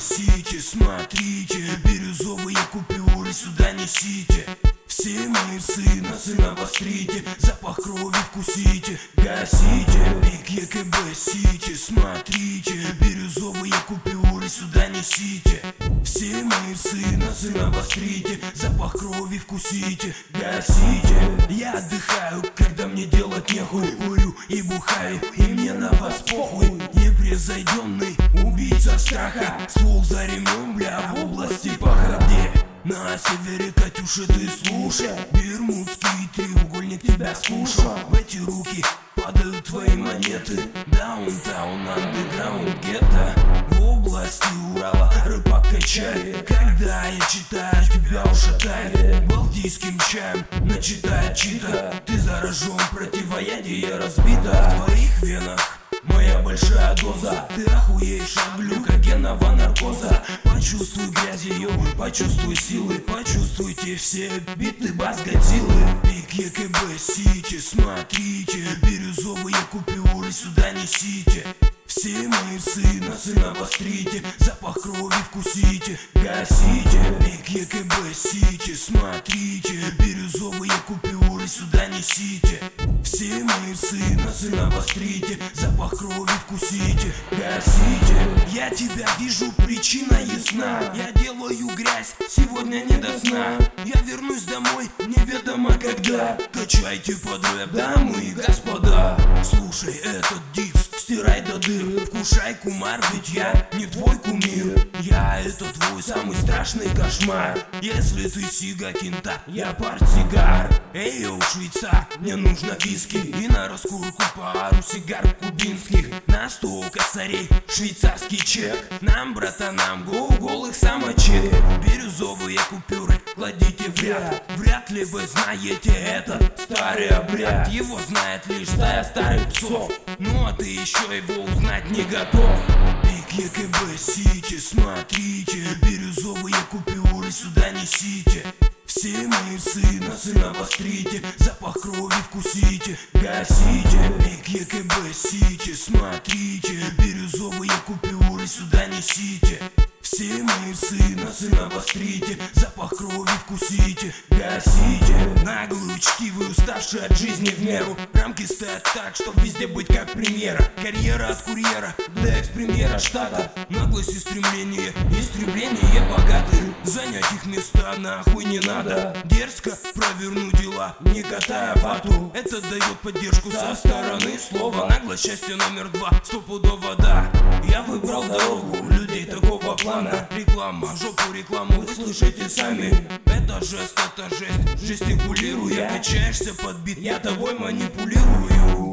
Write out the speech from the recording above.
Гасите, смотрите, бирюзовые купюры сюда несите. Все мои сына обострите, запах крови вкусите. Гасите, биг ЕКБ сите, смотрите, бирюзовые купюры сюда несите. Все мои сына обострите, запах крови вкусите. Гасите. Я отдыхаю, когда мне делать нехуй, курю и бухаю, и мне на вас похуй. Непревзойденный убийца страха, ствол за ремнем, бля, в области паха. Где? На севере, Катюша, ты слушай, бермудский треугольник тебя скушал. В эти руки падают твои монеты. Даунтаун, андеграунд, гетто. В области Урала рыбак качай. Когда я читаю, тебя ушатает балтийским чаем, начитает чита. Ты заражен, противоядие разбито в твоих венах. Моя большая доза, ты охуеешь от глюкогенного наркоза. Почувствуй грязь ее, почувствуй силы, почувствуйте все биты бас-годзиллы. Биг ЕКБ сите, смотрите, бирюзовые купюры сюда несите. Все мои сына обострите, запах крови вкусите. Гасите, биг ЕКБ сите, смотрите, бирюзовые купюры сюда несите. Все мои сына обострите, запах крови вкусите. Гасите. Я тебя вижу, причина ясна. Я делаю грязь, сегодня не до сна. Я вернусь домой, неведомо когда. Качайте под рэп, дамы и господа. Слушай этот диск, стирай до дыр. Вкушай, кумар, ведь я не твой кумир. Я это твой самый страшный кошмар. Если ты сига кента, я портсигар. Эй, йоу, швейцар, мне нужно виски и на раскурку пару сигар кубинских. На 100 косарей швейцарский чек. Нам, братанам, голых самочек. Бирюзовые купюры кладите в ряд. Вряд ли вы знаете этот старый обряд. Его знает лишь стая старых псов. Ну а ты еще его узнать не готов. Биг ЕКБ сите, смотрите, бирюзовые купюры сюда несите. Все мои сына обострите, запах крови вкусите. Гасите, биг ЕКБ сите, смотрите, бирюзовые купюры сюда несите. Все мои сына обострите, запах крови вкусите. Гасите. Наглые учтивые, уставшие от жизни в меру. Рамки стоят так, чтоб везде быть как премьера. Карьера от курьера до экс-премьера штата. Наглость и стремление, истребление богатых. Занять их места нахуй не надо. Дерзко провернуть дела, не катая вату. Это дает поддержку со стороны слова. Наглость счастье номер 2, стопудово да. Я выбрал дорогу людей такого плана. Реклама, жопу рекламу вы слышите сами. Это жест, жестикулирую. Я качаешься под бит, я тобой манипулирую.